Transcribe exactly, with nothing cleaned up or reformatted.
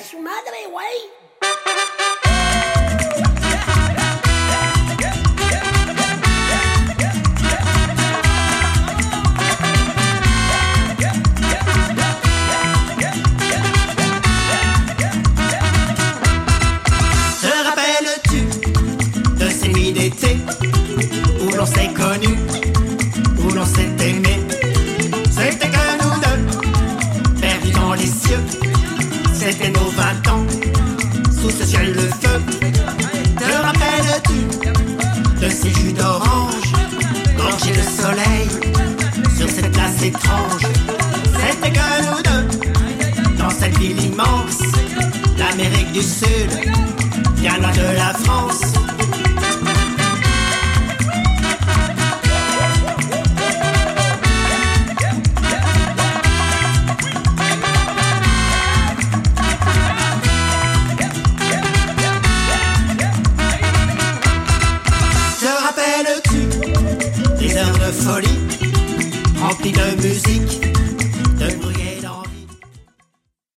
su madre, güey. Où l'on s'est connu, où l'on s'est aimé. C'était que nous deux, perdus dans les cieux. C'était nos vingt ans, sous ce ciel de feu. Te rappelles-tu de ces jus d'orange, gorgés de soleil, sur cette place étrange? C'était que nous deux, dans cette ville immense, l'Amérique du Sud, bien loin de la France. Folie, remplie de musique, de